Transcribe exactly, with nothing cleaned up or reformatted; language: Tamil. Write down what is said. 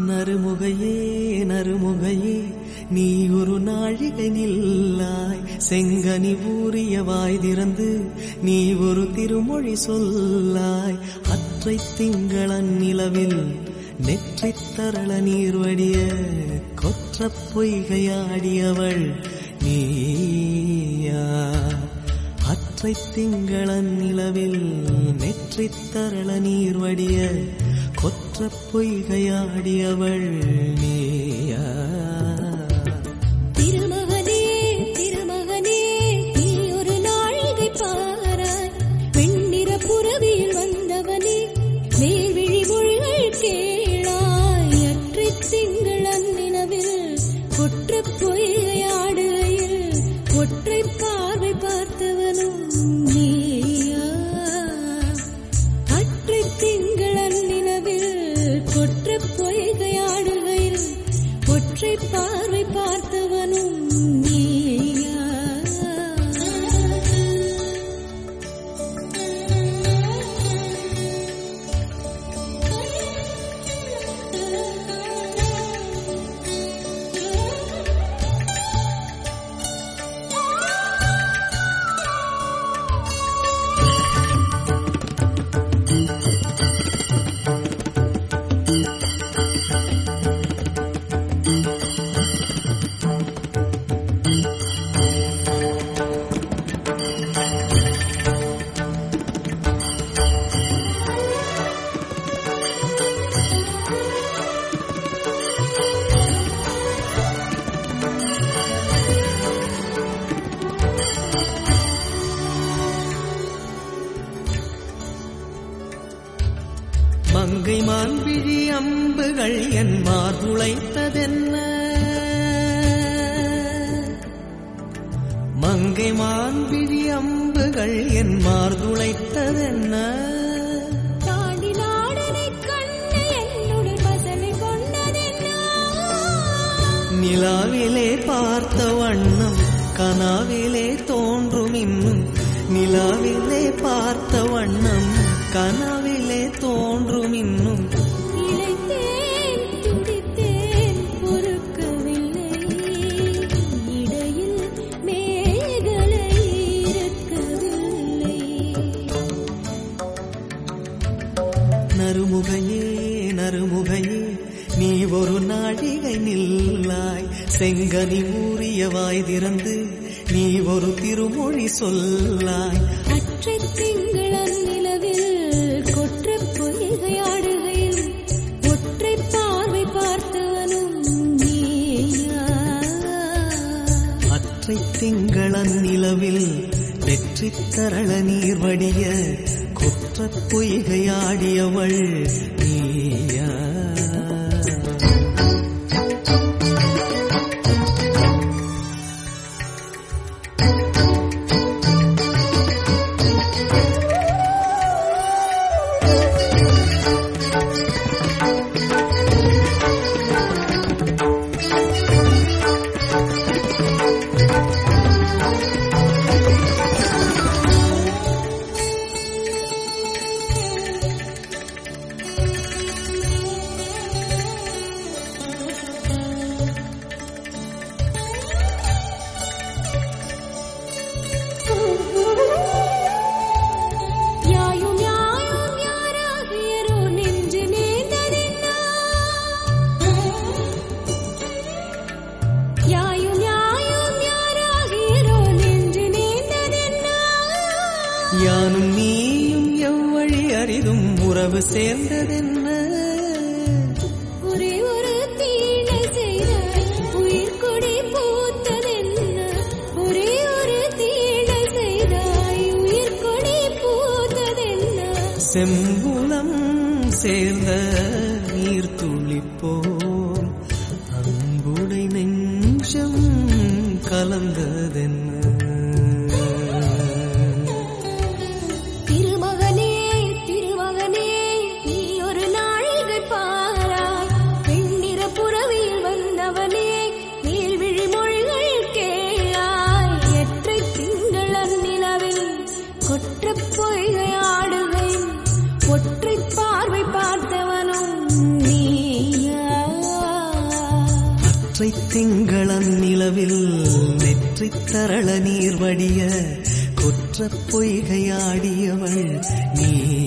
நறுமுகையே நறுமுகையே நீ ஒரு நாழிகை நில்லாய், செங்கனி ஊறிய வாய் திறந்து நீ ஒரு திருமொழி சொல்லாய். அற்றை திங்களன் நிலவில் நெற்றித் தரள நீர் வடிய கொற்ற பொய்கையாடியவள் நீயா. அற்றை திங்களன் நிலவில் நெற்றித் தரள நீர் வடிய கொற்ற பொய்கையாடியவள் நீயா. திருமகனே திருமகனே நீ ஒரு நாழிகை பாராய், வெண்ணிற புறவியில் வந்தவனே மேல்விழி மொழிகள் கேளாய். அற்றை திங்களன் நிலவில் கொற்ற பொய்கையாடுகையில் ஒற்றை பார்வை பார்த்தவனும் நீயா. அற்றை திங்களன் நிலவில் கொற்ற பொய்கையாடுகையில் ஒற்றை பார்வை பார்த்தவனும் நீயா. மங்கை மான்விழி அம்புகள் என் மார்புளைத்ததென்ன, மங்கை மான்விழி அம்புகள் என் மார்புளைத்ததென்ன. தாண்டி நாடனை கண்ணு என்னுடைய பசலை கொண்டதென்ன. நிலாவிலே பார்த்த வண்ணம் கனாவிலே தோன்றும் இன்னும், நிலாவிலே பார்த்த வண்ணம் கனாவிலே தோன்றும் இன்னும். இளைத்தேன் துடித்தேன் பொறுக்கவில்லை, இடையில் மேகலை இருக்கவில்லை. நறுமுகையே நறுமுகையே நீ ஒரு நாழிகை நில்லாய், செங்கனி ஊறிய வாய் திறந்து நீ ஒரு திருமொழி சொல்லாய். அற்றை திங்களன் நிலவில் கொற்ற பொய்கையாடுகையில் ஒற்றை பார்வை பார்த்தவனும் நீயா. அற்றை திங்களன் நிலவில் வெற்றித் தரள நீர் வடிய கொற்ற பொய்கையாடியவள் நீயா. யானும் நீயும் எவ்வழி அறிதும் உறவு சேர்ந்ததென்ன. ஒரே ஒரு தீனை செய்தாய் உயிர் கொடி பூத்ததென்ன. ஒரே ஒரு தீனை செய்தாய் உயிர் கொடி பூத்ததென்ன. செம்புலம் சேர்ந்த நீர் துளிப்போம் அன்புடை நெஞ்சம் கலந்ததென்ன. திருமகனே திருமகனே நீ ஒரு நாழிகை பாராய், வெண்ணிற புறவியில் வந்தவனே மேல்விழி மொழிகள் கேளாய். எற்றை திங்களன் நிலவில் கொற்ற பொய்கையாடுகை ஒற்றை பார்வை பார்த்தவனும் நீயா. திங்களன் நிலவில் நெற்றித் தரள நீர் வடிய குற்றப் பொய்கையாடியவள் நீ